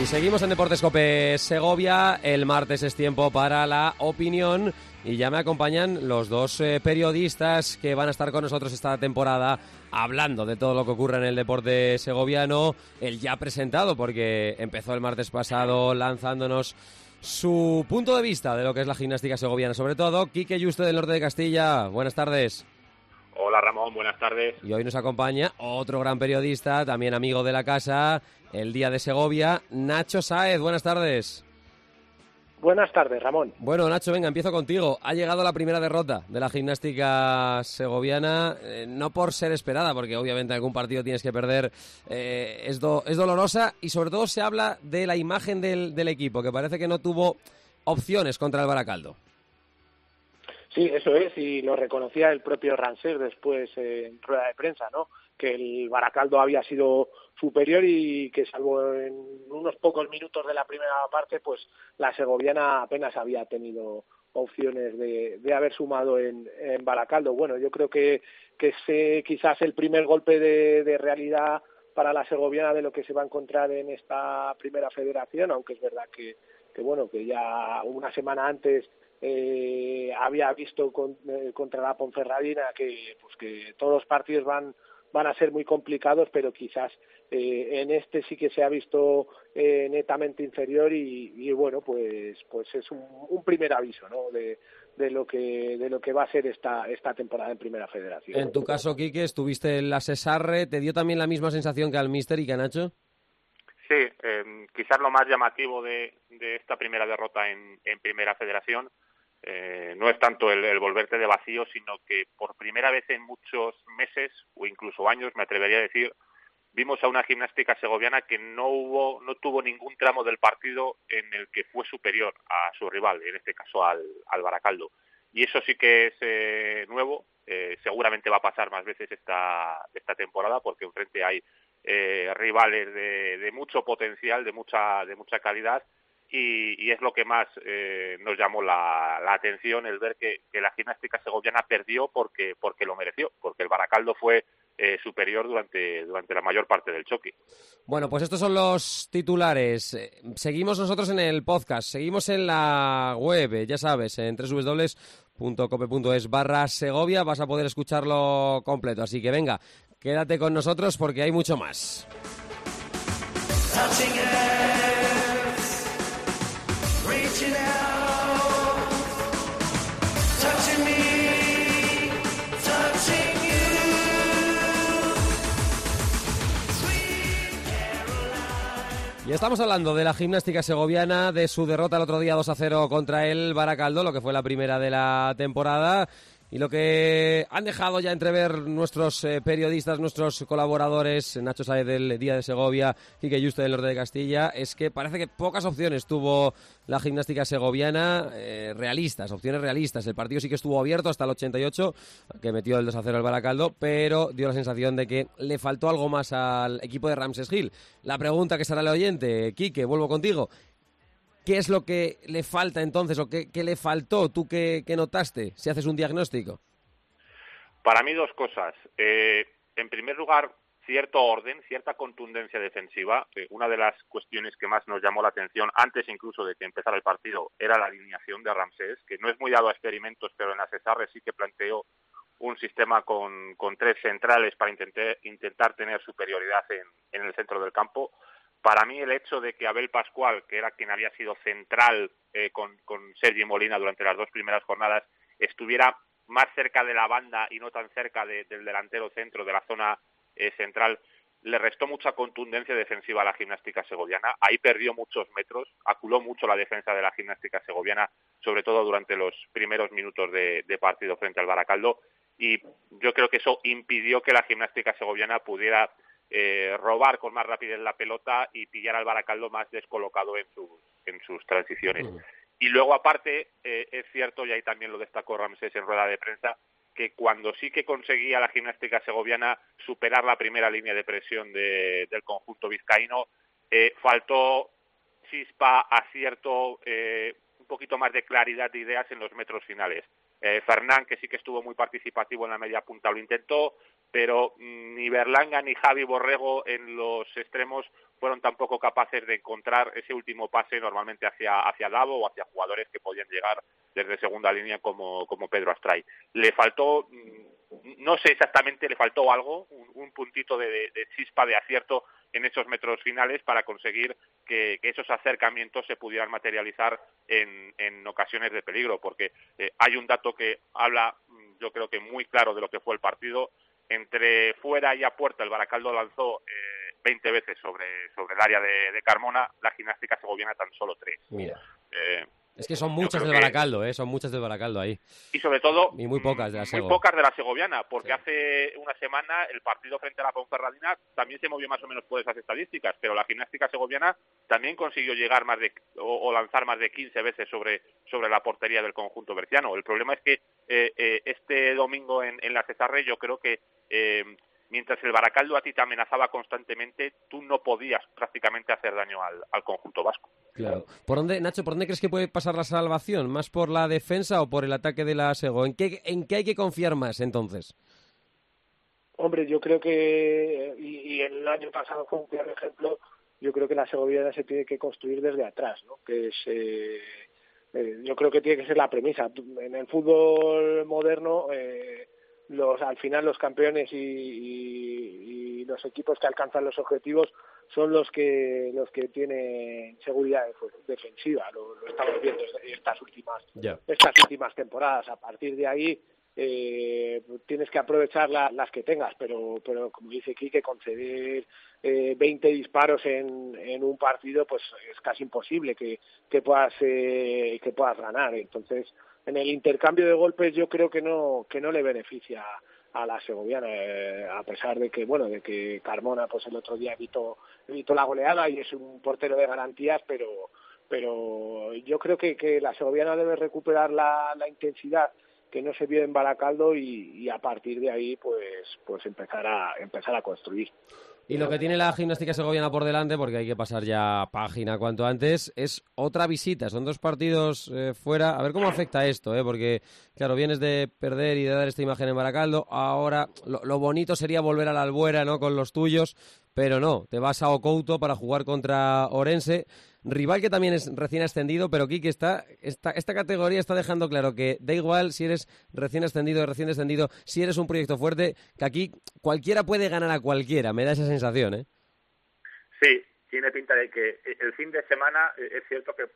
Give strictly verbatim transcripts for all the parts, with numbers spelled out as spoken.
seguimos en Deportes Cope Segovia. El martes es tiempo para la opinión y ya me acompañan los dos eh, periodistas que van a estar con nosotros esta temporada hablando de todo lo que ocurre en el deporte segoviano. El ya presentado, porque empezó el martes pasado lanzándonos su punto de vista de lo que es la gimnástica segoviana, sobre todo Quique Yuste del norte de Castilla. Buenas tardes. Hola Ramón, buenas tardes. Y hoy nos acompaña otro gran periodista, también amigo de la casa, el Día de Segovia, Nacho Sáez. Buenas tardes. Buenas tardes, Ramón. Bueno, Nacho, venga, empiezo contigo. Ha llegado la primera derrota de la gimnástica segoviana, eh, no por ser esperada, porque obviamente algún partido tienes que perder, eh, es, do, es dolorosa, y sobre todo se habla de la imagen del, del equipo, que parece que no tuvo opciones contra el Baracaldo. Sí, eso es, y lo reconocía el propio Ramsés después eh, en rueda de prensa, ¿no? Que el Baracaldo había sido superior y que salvo en unos pocos minutos de la primera parte, pues la segoviana apenas había tenido opciones de, de haber sumado en, en Baracaldo. Bueno, yo creo que, que ese quizás el primer golpe de, de realidad para la segoviana de lo que se va a encontrar en esta primera federación, aunque es verdad que, que bueno, que ya una semana antes Eh, había visto con, eh, contra la Ponferradina que pues que todos los partidos van van a ser muy complicados, pero quizás eh, en este sí que se ha visto eh, netamente inferior y, y bueno, pues pues es un, un primer aviso, ¿no? de, de lo que de lo que va a ser esta esta temporada en Primera Federación. En tu caso, Quique, estuviste en la Sesarre, ¿te dio también la misma sensación que al míster y que a Nacho? Sí, eh, quizás lo más llamativo de, de esta primera derrota en, en Primera Federación Eh, no es tanto el, el volverte de vacío, sino que por primera vez en muchos meses o incluso años, me atrevería a decir, vimos a una gimnástica segoviana que no hubo, no tuvo ningún tramo del partido en el que fue superior a su rival, en este caso al, al Baracaldo. Y eso sí que es eh, nuevo, eh, seguramente va a pasar más veces esta, esta temporada, porque enfrente hay eh, rivales de, de mucho potencial, de mucha, de mucha calidad. Y, y es lo que más eh, nos llamó la, la atención, el ver que, que la gimnástica segoviana perdió porque porque lo mereció, porque el Baracaldo fue eh, superior durante durante la mayor parte del choque. Bueno, pues estos son los titulares. Seguimos nosotros en el podcast, seguimos en la web, ya sabes, en doble u doble u doble u punto cope punto es barra Segovia, vas a poder escucharlo completo, así que venga, quédate con nosotros porque hay mucho más. Y estamos hablando de la gimnástica segoviana, de su derrota el otro día dos a cero contra el Baracaldo, lo que fue la primera de la temporada, y lo que han dejado ya entrever nuestros eh, periodistas, nuestros colaboradores, Nacho Sáez del Día de Segovia, Quique Yuste del norte de Castilla, es que parece que pocas opciones tuvo la gimnástica segoviana, eh, realistas, opciones realistas. El partido sí que estuvo abierto hasta el ochenta y ocho, que metió el dos a cero al Baracaldo, pero dio la sensación de que le faltó algo más al equipo de Ramsés Gil. La pregunta que será el oyente, Quique, vuelvo contigo. ¿Qué es lo que le falta entonces o qué, qué le faltó? ¿Tú qué, qué notaste si haces un diagnóstico? Para mí dos cosas. Eh, en primer lugar, cierto orden, cierta contundencia defensiva. Eh, una de las cuestiones que más nos llamó la atención, antes incluso de que empezara el partido, era la alineación de Ramsés, que no es muy dado a experimentos, pero en la Cesarre sí que planteó un sistema con, con tres centrales para intentar, intentar tener superioridad en, en el centro del campo. Para mí el hecho de que Abel Pascual, que era quien había sido central eh, con, con Sergi Molina durante las dos primeras jornadas, estuviera más cerca de la banda y no tan cerca de, del delantero centro, de la zona eh, central, le restó mucha contundencia defensiva a la gimnástica segoviana. Ahí perdió muchos metros, aculó mucho la defensa de la gimnástica segoviana, sobre todo durante los primeros minutos de, de partido frente al Baracaldo, y yo creo que eso impidió que la gimnástica segoviana pudiera Eh, robar con más rapidez la pelota y pillar al Baracaldo más descolocado en sus, en sus transiciones. Uh-huh. Y luego, aparte, eh, es cierto, y ahí también lo destacó Ramsés en rueda de prensa, que cuando sí que conseguía la gimnástica segoviana superar la primera línea de presión de, del conjunto vizcaíno, eh, faltó chispa, acierto, eh, un poquito más de claridad de ideas en los metros finales. Eh, Fernán, que sí que estuvo muy participativo en la media punta, lo intentó, pero ni Berlanga ni Javi Borrego en los extremos fueron tampoco capaces de encontrar ese último pase normalmente hacia hacia Davo o hacia jugadores que podían llegar desde segunda línea como, como Pedro Astray. Le faltó, no sé exactamente, le faltó algo, un, un puntito de, de, de chispa de acierto en esos metros finales para conseguir que, que esos acercamientos se pudieran materializar en, en ocasiones de peligro, porque eh, hay un dato que habla, yo creo que muy claro de lo que fue el partido. Entre fuera y a puerta el Baracaldo lanzó eh, veinte veces sobre, sobre el área de, de Carmona, la Gimnástica Segoviana tan solo tres. Mira. Eh, Es que son muchas del que... Baracaldo, ¿eh? Son muchas del Baracaldo ahí. Y sobre todo, y muy pocas de la Sego. Muy pocas de la Segoviana, porque sí. hace una semana el partido frente a la Ponferradina también se movió más o menos por esas estadísticas, pero la Gimnástica Segoviana también consiguió llegar más de o, o lanzar más de quince veces sobre, sobre la portería del conjunto berciano. El problema es que eh, eh, este domingo en, en la Cesarre yo creo que eh, mientras el Baracaldo a ti te amenazaba constantemente, tú no podías prácticamente hacer daño al, al conjunto vasco. Claro. ¿Por dónde, Nacho, por dónde crees que puede pasar la salvación? ¿Más por la defensa o por el ataque de la Sego? ¿En qué, en qué hay que confiar más, entonces? Hombre, yo creo que, y, y el año pasado fue un claro ejemplo, yo creo que la Segoviana se tiene que construir desde atrás, ¿no? Que es, eh, eh, yo creo que tiene que ser la premisa. En el fútbol moderno, eh, los al final los campeones y, y, y los equipos que alcanzan los objetivos son los que los que tienen seguridad defensiva. Lo, lo estamos viendo estas últimas yeah. estas últimas temporadas. A partir de ahí eh, tienes que aprovechar la, las que tengas, pero pero como dice Quique, conceder eh, veinte disparos en, en un partido pues es casi imposible que, que puedas eh, que puedas ganar. Entonces, en el intercambio de golpes yo creo que no que no le beneficia a la segoviana, eh, a pesar de que bueno de que Carmona pues el otro día evitó evitó la goleada y es un portero de garantías, pero pero yo creo que, que la segoviana debe recuperar la, la intensidad que no se vio en Baracaldo y, y a partir de ahí pues pues empezar a empezar a construir. Y lo que tiene la Gimnástica Segoviana por delante, porque hay que pasar ya página cuanto antes, es otra visita. Son dos partidos eh, fuera. A ver cómo afecta esto, ¿eh? Porque, claro, vienes de perder y de dar esta imagen en Baracaldo. Ahora, lo, lo bonito sería volver a la Albuera, ¿no? Con los tuyos, pero no. Te vas a Ocouto para jugar contra Orense. Rival que también es recién ascendido, pero Quique, está, esta, esta categoría está dejando claro que da igual si eres recién ascendido o recién descendido, si eres un proyecto fuerte, que aquí cualquiera puede ganar a cualquiera, me da esa sensación, ¿eh? Sí, tiene pinta de que el fin de semana es cierto que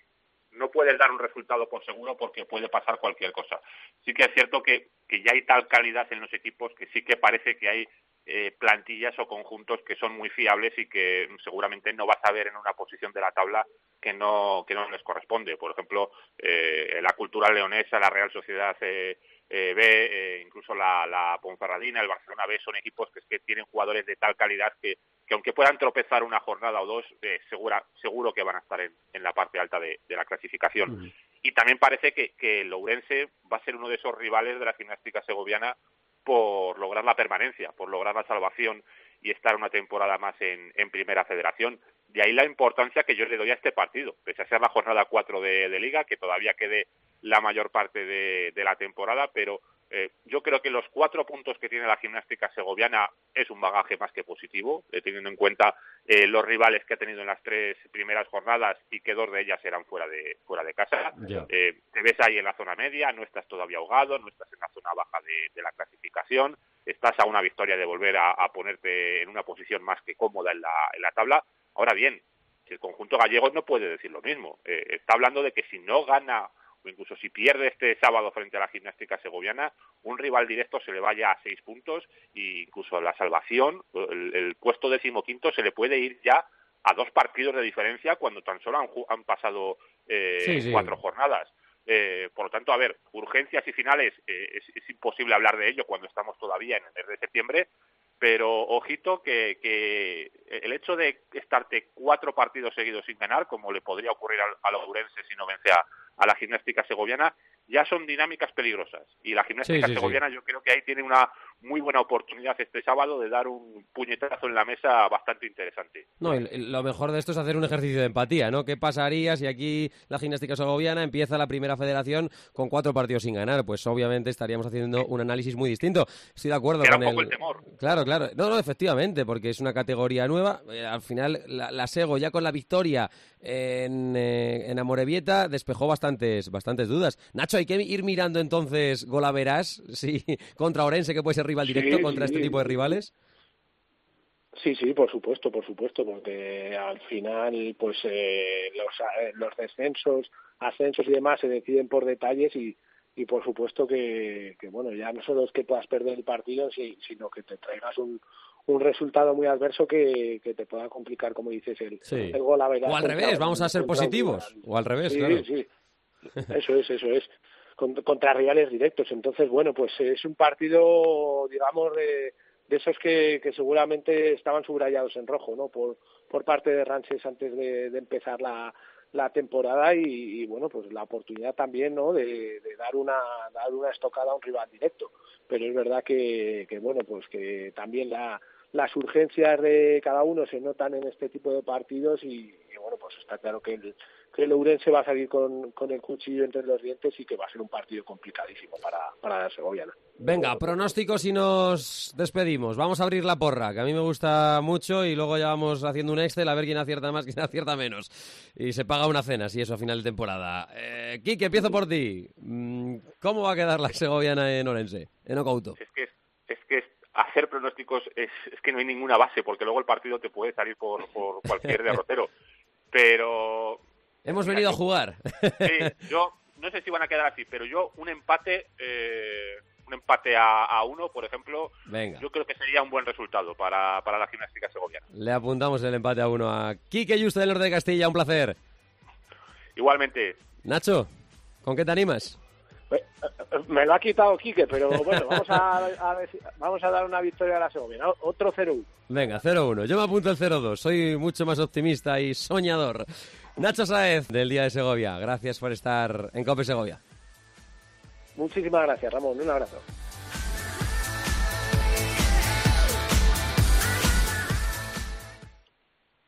no puedes dar un resultado por seguro porque puede pasar cualquier cosa. Sí que es cierto que, que ya hay tal calidad en los equipos que sí que parece que hay Eh, plantillas o conjuntos que son muy fiables y que seguramente no vas a ver en una posición de la tabla que no que no les corresponde. Por ejemplo, eh, la Cultural Leonesa, la Real Sociedad eh, eh, B, eh, incluso la, la Ponferradina, el Barcelona B, son equipos que, que tienen jugadores de tal calidad que, que aunque puedan tropezar una jornada o dos, eh, segura, seguro que van a estar en, en la parte alta de, de la clasificación. Uh-huh. Y también parece que, que el Ourense va a ser uno de esos rivales de la Gimnástica Segoviana por lograr la permanencia, por lograr la salvación y estar una temporada más en, en Primera Federación. De ahí la importancia que yo le doy a este partido, pese a ser la jornada cuatro de, de Liga, que todavía quede la mayor parte de, de la temporada, pero eh, yo creo que los cuatro puntos que tiene la Gimnástica Segoviana es un bagaje más que positivo, eh, teniendo en cuenta eh, los rivales que ha tenido en las tres primeras jornadas y que dos de ellas eran fuera de fuera de casa. Yeah. Eh, te ves ahí en la zona media, no estás todavía ahogado, no estás en la zona baja de, de la clasificación, estás a una victoria de volver a, a ponerte en una posición más que cómoda en la, en la tabla. Ahora bien, el conjunto gallego no puede decir lo mismo. Eh, está hablando de que si no gana o incluso si pierde este sábado frente a la Gimnástica Segoviana, un rival directo se le vaya a seis puntos e incluso la salvación, el, el puesto decimoquinto se le puede ir ya a dos partidos de diferencia cuando tan solo han, han pasado eh, sí, sí. cuatro jornadas. Eh, por lo tanto, a ver, urgencias y finales, eh, es, es imposible hablar de ello cuando estamos todavía en el mes de septiembre, pero ojito que, que el hecho de estarte cuatro partidos seguidos sin ganar, como le podría ocurrir al, al Ourense si no vence a, a la Gimnástica Segoviana, ya son dinámicas peligrosas. Y la Gimnástica sí, sí, Segoviana sí. yo creo que ahí tiene una, muy buena oportunidad este sábado de dar un puñetazo en la mesa bastante interesante. No, y lo mejor de esto es hacer un ejercicio de empatía, ¿no? ¿Qué pasaría si aquí la gimnástica segoviana empieza la primera federación con cuatro partidos sin ganar? Pues obviamente estaríamos haciendo un análisis muy distinto. Estoy de acuerdo Era con un poco el... el temor. Claro, claro. No, no, efectivamente, porque es una categoría nueva. Eh, al final, la, la Sego ya con la victoria en, eh, en Amorebieta despejó bastantes, bastantes dudas. Nacho, hay que ir mirando entonces Golaveras, sí, contra Orense, que puede ser rival directo Sí, contra sí. este tipo de rivales. Sí, sí, por supuesto, por supuesto, porque al final, pues eh, los, eh, los descensos, ascensos y demás se deciden por detalles y, y por supuesto que, que, bueno, ya no solo es que puedas perder el partido, sí, sino que te traigas un, un resultado muy adverso que, que te pueda complicar, como dices, el, Sí. el gol a ver. O al revés, vamos a ser positivos. O al revés, sí, claro. Sí, eso es, eso es. Contra rivales directos. Entonces, bueno, pues es un partido, digamos, de, de esos que, que seguramente estaban subrayados en rojo, ¿no? Por, por parte de Ranches antes de, de empezar la, la temporada y, y, bueno, pues la oportunidad también, ¿no? De, de dar una dar una estocada a un rival directo. Pero es verdad que, que bueno, pues que también la, las urgencias de cada uno se notan en este tipo de partidos y, y bueno, pues está claro que el que el Ourense va a salir con, con el cuchillo entre los dientes y que va a ser un partido complicadísimo para, para la segoviana. Venga, pronósticos y nos despedimos. Vamos a abrir la porra, que a mí me gusta mucho y luego ya vamos haciendo un Excel a ver quién acierta más, quién acierta menos. Y se paga una cena, si eso, a final de temporada. Eh, Quique, empiezo por ti. ¿Cómo va a quedar la segoviana en Orense, en Ocouto? Es que, es que hacer pronósticos es, es que no hay ninguna base, porque luego el partido te puede salir por, por cualquier derrotero. Pero... Hemos venido a jugar. Sí, yo no sé si van a quedar así, pero yo un empate, eh, un empate a, a uno, por ejemplo, Venga. Yo creo que sería un buen resultado para, para la gimnástica segoviana. Le apuntamos el empate a uno a Quique Yuste del Norte de Castilla, un placer. Igualmente. Nacho, ¿con qué te animas? Me lo ha quitado Quique, pero bueno, vamos a, a, vamos a dar una victoria a la segoviana. Otro cero uno. Venga, cero uno. Yo me apunto el cero dos. Soy mucho más optimista y soñador. Nacho Sáez, del Día de Segovia. Gracias por estar en COPE Segovia. Muchísimas gracias, Ramón. Un abrazo.